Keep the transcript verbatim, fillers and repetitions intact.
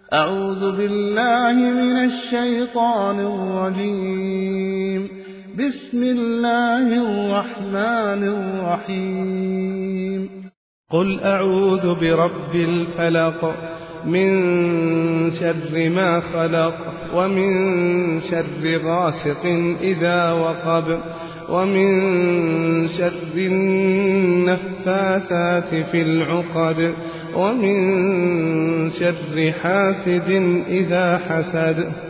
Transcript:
أعوذ بالله من الشيطان الرجيم. بسم الله الرحمن الرحيم. قل أعوذ برب الفلق من شر ما خلق ومن شر غاسق إذا وقب ومن شر النفاثات في العقد ومن شر حاسد إذا حسد.